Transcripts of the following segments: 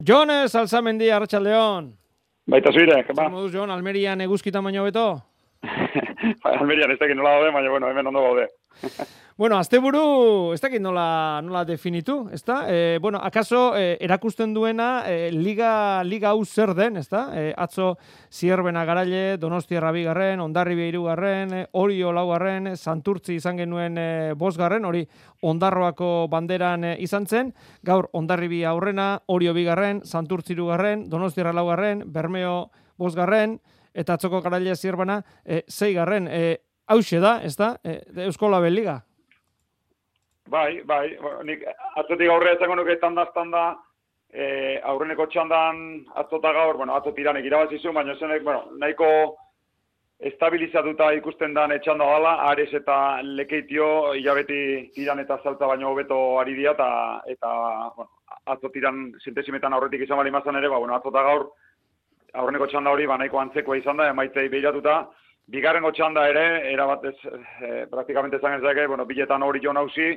Jon Salzamendi, Arratsaldeon. Baita zuire, Zer moduz, Jon, Almerian eguzkitan baino beto? Almerian ez dakit nola daude, baina bueno, hemen ondo gaude. Bueno, asteburu, ez dakit nola definitu, ezta? Akaso erakusten duena liga hau zer den, ezta? Atzo Zierbena garaile, Donostiarra 2., Hondarribia 3., Orio 4., Santurtzi izan genuen 5., hori Ondarroako banderan izan zen, gaur Hondarribia aurrena, Orio 2., Santurtzi 3., Donostiarra 4., Bermeo 5., eta atzoko garaile Zierbena 6. Hauxe da, ezta? Eusko Label Liga. Bai, nik atzotik aurre ezango nuke tanda, aurreneko txandan atzota gaur, atzo tiranek irabazizun, baina zenek, nahiko estabilizatuta ikusten dan etxanda dala, Ares eta Lekeitio hilabeti tiran eta saltza baino hobeto ari dira, eta atzo tiran sintesimetan aurretik izan bali mazan ere, atzota gaur, aurreneko txanda hori nahiko antzekoa izan da, emaitzei behiratuta, bigarrengo txanda ere, erabatez, praktikamente esan ezake, biletan hori jo nauzi,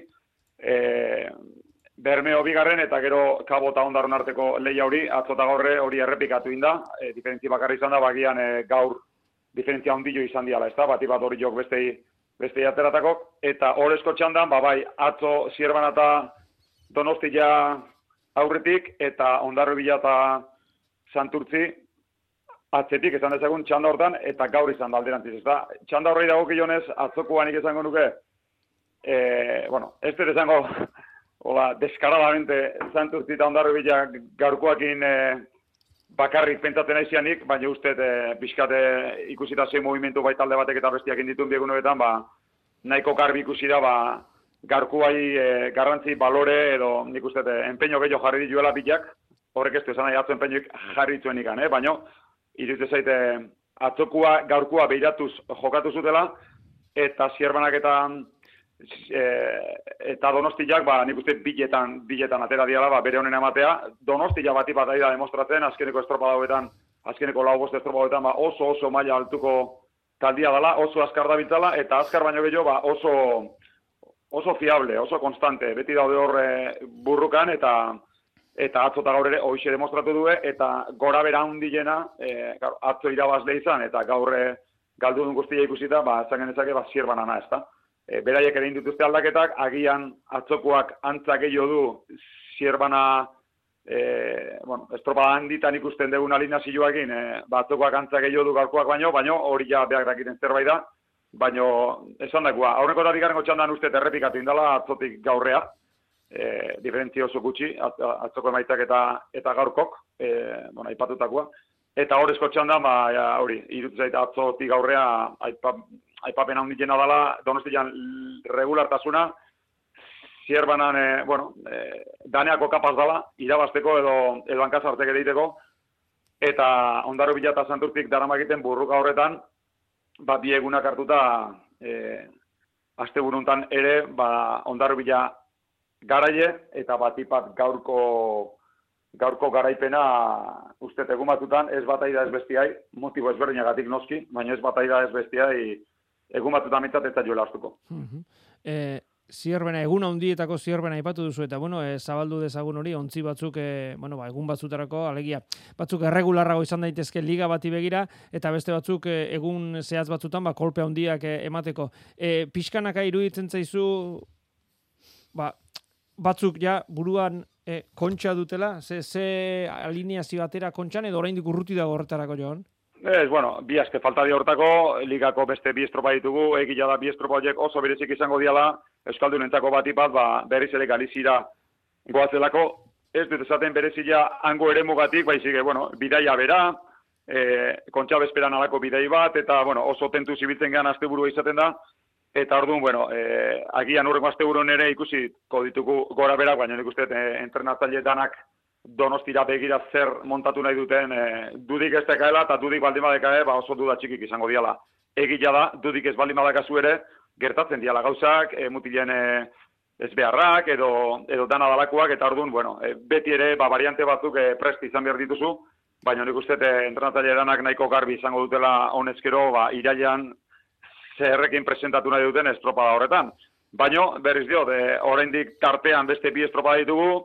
Bermeo 2. eta gero Kabo eta Ondarron arteko lehia hori, atzota gaurre hori errepikatu inda, diferentzi bakarri izan da, bagian gaur diferentzia ondillo izan diala, ez da, bat hori jok bestei ateratakok, eta horrezko txandan, bai, atzo Zierbana eta Donostia aurretik, eta Hondarribia eta Santurtzi, atzetik esan dezagun txanda hortan, eta gaur izan da alderantziz, ez da. Txanda horrei dagokionez, atzokoan izango nuke, ez dut esango, deskaradamente Santurtzi eta Hondarribia gaurkoakin bakarrik pentsatzen aizianik, baina uste pixkate ikusita zein movimentu bai talde batek eta bestiak inditun biegun horretan, nahiko garbi ikusi da, gaurkoai garrantzi, balore, edo nik uste empeño gehiago jarri dituela biak, horrek ez du esan nahi atzo empeñoik jarri zuen ikan, baina iruditzen zaite atzokua, gaurkoa behiratuz jokatu zutela, eta Zierbanak eta Donostiak, nik uste biletan atera diala, bere honen ematea. Donostia bat ari da demostratzen, azkeneko estropadauetan, azkeneko 4-5 estropadauetan, oso maila altuko taldia dela, oso azkar da biltzala, eta azkar baino gehiago, oso fiable, oso konstante, beti daude hor burrukan, eta atzo eta gaur ere hoxe demostratu du, eta gora bera hundilena, atzo irabazle izan, eta gaur galdu duen guztia ikusita, esan genezake Zierbanana, ez da. Beraiek ere indutuzte aldaketak, agian atzokoak antzak gehiago du Zierbana, estropada handitan ikusten dugun alineazioakin, atzokoak antzak gehiago du gaurkoak baino hori ja behar dakiten zerbait da, baino esan dakoa, aurreko eta bigarrengo txandan uste errepikatu indala atzotik gaurrea, diferentzia oso gutxi, atzoko emaitzak eta gaurkok, aipatutakoa. Eta horrezko txandan, hori, irutu zaita atzotik gaurrea, aipapen handiena dela, Donostian regulartasuna, Zierbanan, daneako kapaz dela, irabazteko edo hankazartek edeiteko, eta Hondarribia eta Santurtzik daramakiten burruka horretan, bi egunak hartuta, asteburuntan ere, Hondarribia garaile, eta batipat gaurko garaipena uste egun batutan, ez bat aida ez bestiai, motibo ezberdinagatik noski, baina ez bat aida ez bestiai, egun batutan mitzat eta joela astuko. Zierbena, egun handietako Zierbena aipatu duzu, eta zabaldu dezagun hori, ontzi batzuk, egun batzutarako, alegia, batzuk erregularrago izan daitezke liga bati begira, eta beste batzuk egun zehaz batzutan, kolpe handiak emateko. Pixkanaka iruditzen zaizu, batzuk ja buruan kontxa dutela, ze alineazio batera kontxan, edo oraindik urruti dago horretarako joan? Ez, bi aske falta di hortako, ligako beste 2 estropa ditugu, egila da 2 estropa horiek oso berezik izango diala, Euskaldunentzako batipat, berriz ere Galizira goazelako, ez dut esaten berezila hango ere mugatik, baizik, bidaia bera, kontxa bezperan alako bidai bat, eta oso tentu zibiltzen gehan asteburua izaten da, eta orduan, agian urrengo asteburuan ere ikusiko ditugu gora berak, baina nik uste entrenatzaile danak Donostira begira zer montatu nahi duten, dudik ez dekaela eta dudik baldin badekae, oso duda txikik izango diala. Egila da, dudik ez baldin badakazu ere, gertatzen diala gauzak, mutilen ez beharrak, edo dana dalakoak, eta orduan, beti ere, variante batzuk prest izan behar dituzu, baina nik uste entrenatzaile danak nahiko garbi izango dutela honezkero, irailean zerrekin presentatu nahi duten estropada horretan. Baina, berriz diot, oraindik tartean beste 2 estropada ditugu,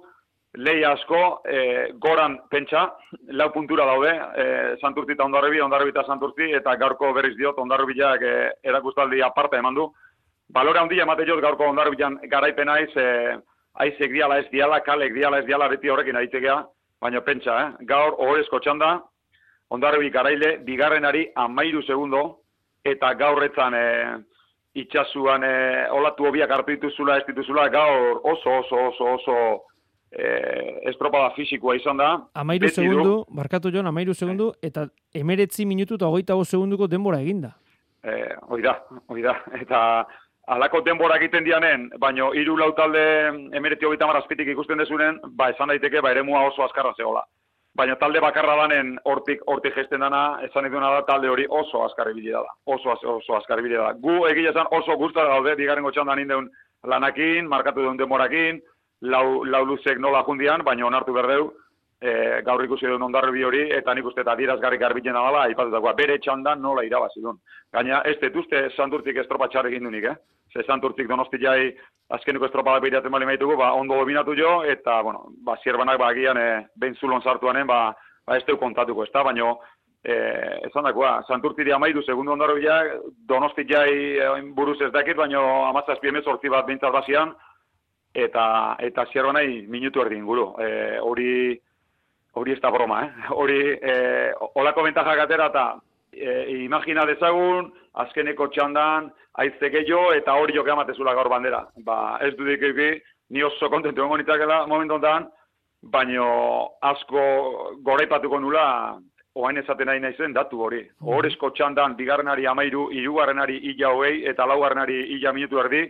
lehi asko, goran pentsa, 4 puntura daude, Santurtzi eta Hondarribi eta Santurtzi, eta gaurko berriz diot, Hondarribiak erakustaldi aparte eman du. Balore handia emate jot gaurko Hondarribian garaipen aizek diala ez diala, kalek diala ez diala, beti horrekin aitekea, baina pentsa, gaur ohorezko txanda, Hondarribi garaile, bigarrenari 13 segundo, eta gaurretzan itxasuan olatu hobiak hartu dituzula, ez dituzula, gaur oso estropada fisikoa izan da. 13 segundu, barkatu Jon, 13 segundu, eta 19 minutu eta 25 segunduko denbora eginda. Hoi da. Eta alako denbora egiten dianen, baino 3-4 talde 19-30 azpitik ikusten dezunen, esan daiteke, eremua oso azkarra zegoela. Baina talde bakarra danen hortik gesten dana, esan iduna da, talde hori oso azkarribili da. Oso azkarribili da. Gu egia esan oso gustara daude, bigarrengo txandan indeun lanakin, markatu deun denborakin, lau luzek nola jundian, baina onartu berdeu, gaur ikusi duen Hondarribi hori, eta nik uste eta adierazgarrik garbiten dela, aipatutakoa, bere txandan nola irabazi duen. Gaina, ez detuzte Santurtzik estropa txarrik indunik, Ze Santurtzik Donostiai azkeniko estropadak behiratzen bali maitugu, ondo dominatu jo, eta, zierbanak agian behin zulon sartuanen, ez teu kontatuko, ez da, baina, esan dakoa, Santurtziri 13 segundu Hondarribiak, Donostiai buruz ez dakit, baina 17-18 bat behintzat bazian, eta zierbanai minutu erdi inguru. Hori ez da broma, Hori, olako bentajak atera, eta imagina dezagun, azkeneko txandan, aizteke jo, eta hori joke amatezula gaur bandera. Ez dudik eki, ni oso kontentu gongo nitzakela momentu ondan, baino asko goraipatuko nula, oain esaten nahi naizen datu hori. Horrezko txandan, bigarrenari 13, hirugarrenari 20 eta laugarrenari 10 minutu erdi,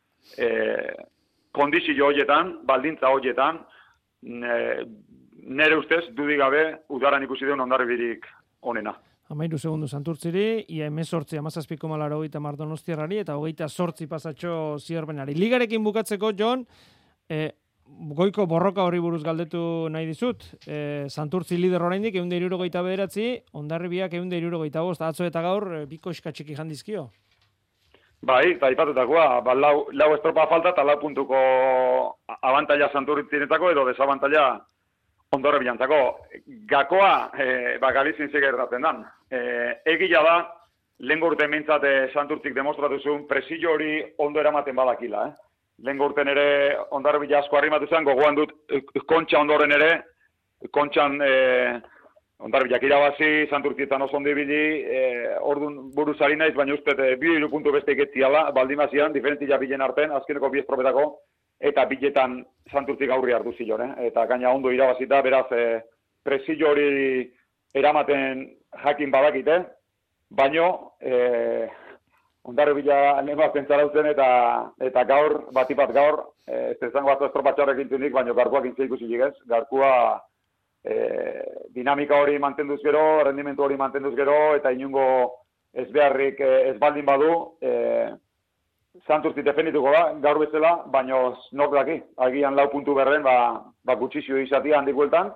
kondizio horietan, baldintza horietan, nere ustez, dudik gabe, udaran ikusi duen Hondarribirik onena. 13 segundu Santurtziri, ia 18, 17,80 Donostiarrari, eta 28 pasatxo Zierbenari. Ligarekin bukatzeko, Jon, goiko borroka hori buruz galdetu nahi dizut. Santurtzi lider oraindik 169, Hondarribiak 165, atzo eta gaur, biko eskatxiki jandizkio. Bai, eta ipatutakoa, lau estropa falta eta 4 puntuko abantaila Santurtzinetako edo desabantaila Hondarribiantzako. Gakoa, Galizien zegertatzen dan. Egia da, lehen urte mintzat Santurtzik demostratu zuen, presio hori ondo eramaten badakila. Lehen urten ere Hondarribia asko arrimatu zen, gogoan dut kontxa ondoren ere, kontxan Hondarribiak irabazi, Santurtzietan oso ondo ibili, orduan buruzari naiz, baina uste 2-3 puntu beste iketziala, baldimazian, diferentzia bilen arten, azkeneko 2 estropetako, eta biletan Santurtzik aurri hartu zilon, eta gaina ondo irabazita, beraz, presio hori eramaten jakin badakite, baino, Hondarribia lehenkoak pentsarautzen eta gaur, batipat gaur, ez zango batzu estropatxarrek intunik, baino garkoak intzea ikusi ligez, garkoa dinamika hori mantenduz gero, rendimentu hori mantenduz gero, eta inungo ez beharrik ez baldin badu, Santurtzi defendituko da, gaur bezala, baino nork daki, agian 4 puntu berren, gutxizio izatia handik bueltan,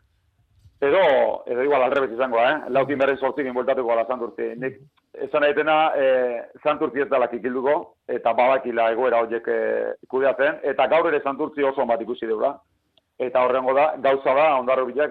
edo igual alrebez izango, 4 berren 8 bueltatuko ala Santurtzi. Nik esan egitena, Santurtzi ez dela kikilduko, eta badakila egoera horiek kudeatzen, eta gaur ere Santurtzi oso bat ikusi deula. Eta horrengo da, gauza da, Hondarribiak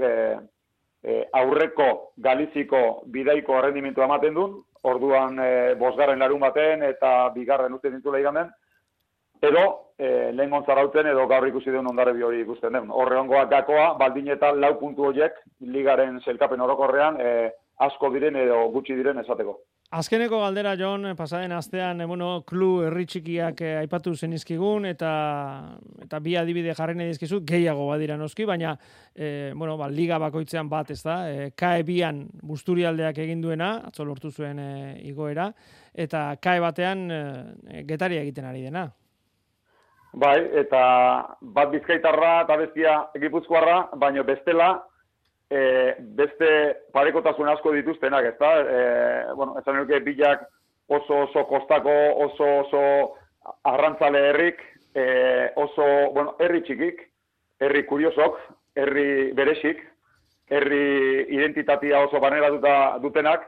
aurreko Galiziko bidaiko errendimentu ematen duen, orduan 5. larun baten eta 2. uste dintula iganen, edo lehen gontzarauten edo gaur ikusi duen Hondarribi hori ikusten den. Horrengoa gakoa, baldin eta 4 puntu horiek ligaren zelkapen orokorrean asko diren edo gutxi diren esateko. Azkeneko galdera, Jon, pasaden astean, klu herri txikiak aipatu zenizkigun, eta bi adibide jarri nahi dizkizu, gehiago badira noski, baina, liga bakoitzean bat, ez da, KAE bian Busturialdeak egin duena, atzo lortu zuen igoera, eta KAE batean Getaria egiten ari dena. Bai, eta bat Bizkaitarra eta bestia Gipuzkoarra, baina bestela, beste parekotasun asko dituztenak, ez da? Esan nuke bilak oso kostako, oso arrantzale herrik, herri txikik, herri kuriosok, herri beresik, herri identitatea oso baneratuta dutenak,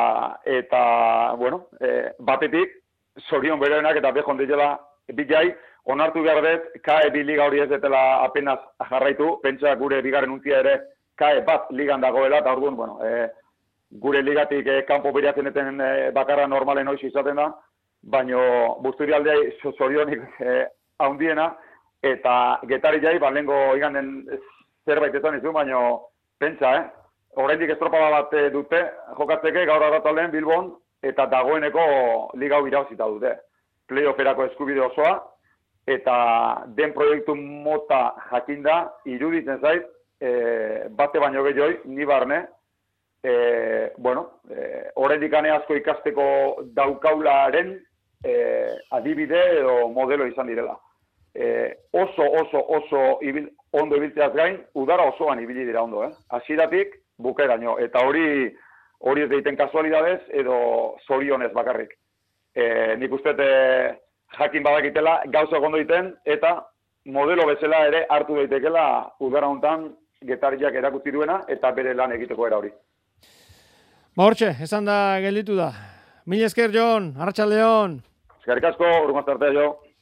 eta batetik, zorion berenak eta behon ditela bilai, onartu behar dut, KAE bi liga hori ez detela apenas jarraitu, pentsa gure bigarren untzia ere KAE bat ligan dagoela, eta orduan, bueno, gure ligatik kanpo beriatzen eten bakarra normalen hoiz izaten da, baino Busturialdea zorionik haundiena, eta Getari jai, lengo iganden zerbait esan izun, baino pentsa, oraindik estropada bat dute, jokatzeke gaur arratsaldean Bilbon, eta dagoeneko liga hau irabazita dute. Playofferako eskubide osoa, eta den proiektu mota jakinda, iruditzen zait, bate baino gehioi, ni barne, oraindik asko ikasteko daukaularen adibide edo modelo izan direla. Oso ondo ibiltzeaz gain, udara osoan ibili dira ondo, hasieratik bukaeraino, eta hori ez deiten kasualidadez edo zorionez bakarrik. Nik uste jakin badakitela gauza ondo egiten, eta modelo bezala ere hartu daitekela udara hontan Getariak erakutsi duena eta bere lan egiteko era hori. Hortxe, esan da gelditu da. Mil esker, Jon, arratsaldeon. Eskerrik asko, urmaz tartea jo.